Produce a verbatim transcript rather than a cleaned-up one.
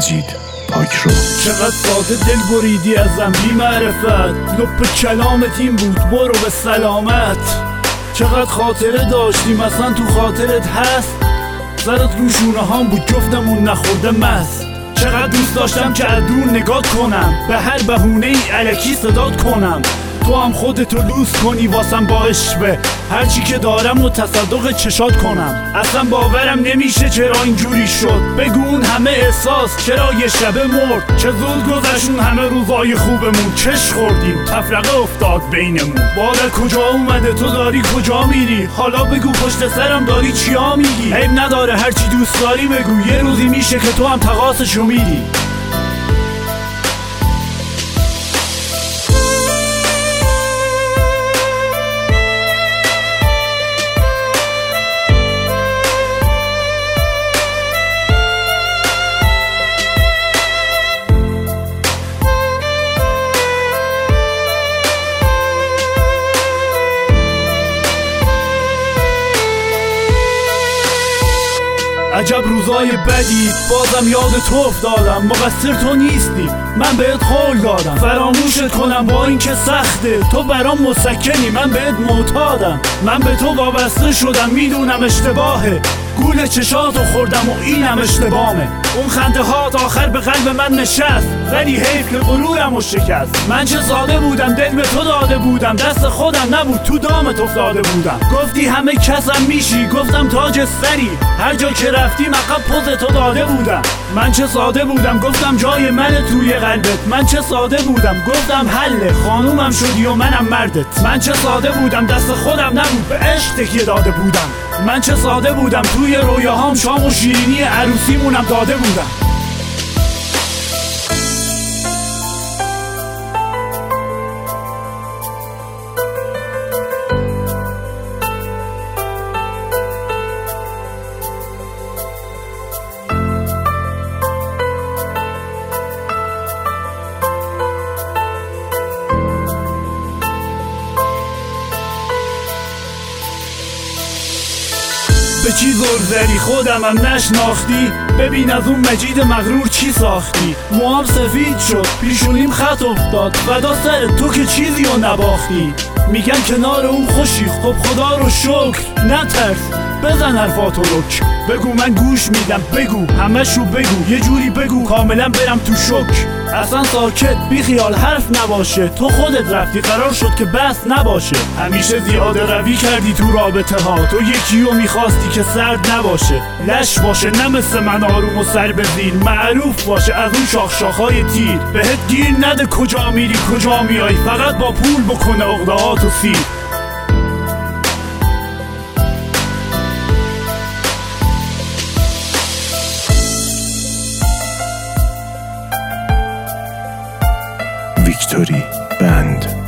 مجید پاکرو. چقدر ساده دل بریدی ازم بی معرفت، لپ کلامت این بود برو به سلامت. چقدر خاطره داشتیم اصلا تو خاطرت هست، سرت رو شونه هام بود جفتمون نخورده مست. چقدر دوست داشتم که از دور نگات کنم، به هر بهونه ای الکی صدات کنم، تو هم خودتو لوس کنی واسم با عشوه، هرچی که دارم و تصدق چشات کنم. اصلا باورم نمیشه چرا اینجوری شد، بگو اون همه احساس چرا یه شبه مرد. چه زود گذشون همه روزای خوبمون، چش خوردیم تفرقه افتاد بینمون. بالا کجا اومده تو داری کجا میری، حالا بگو پشت سرم داری چیا میگی. عیب نداره هرچی دوست داری بگو، یه روزی میشه که تو هم تقاصشو میری. عجب روزای بدی بازم یاد تو افتادم، مقصر تو نیستی من بهت قول دادم، فراموشت کنم با این که سخته، تو برام مسکنی من بهت معتادم. من به تو وابسته شدم میدونم اشتباهه، گول چشاتو خوردم و اینم اشتباهه. اون خنده هات آخر به قلب من نشست، ولی حیف که غرورمو شکست. من چه ساده بودم دل به تو داده بودم، دست خودم نبود تو دامت افتاده بودم. گفتی همه کسم میشی گفتم تاج سری، هر جا که رفتیم عقب پوز تو داده بودم. من چه ساده بودم گفتم جای من توی قلبت، من چه ساده بودم گفتم حله خانومم شدی و منم مردت. من چه ساده بودم دست خودم نبود به عشق تکیه داده بودم. من چه ساده بودم توی رویاهام شام و شیرینی عروسیمونم داده بودم. به چی زور زدی خودمم نشناختی، ببین از اون مجید مغرور چی ساختی. موام سفید شد پیشونیم خط افتاد، فدا سر تو که چیزی رو نباختی. میگن کنار اون خوشی خب خدا رو شکر، نترس بزن حرفاتو رک. بگو من گوش میدم بگو همشو بگو، یه جوری بگو کاملا برم تو شک. اصلا ساکت بی خیال حرف نباشه، تو خودت رفتی قرار شد که بس نباشه. همیشه زیاده روی کردی تو رابطه ها، تو یکیو میخواستی که سرد نباشه، لش باشه نه مثل من آروم و سر به زیر، معروف باشه از اون شاخ شاخهای تیر. بهت گیر نده کجا میری کجا میای، فقط با پول بکنه عقده‌هاتو سیر. ویکتوری بند.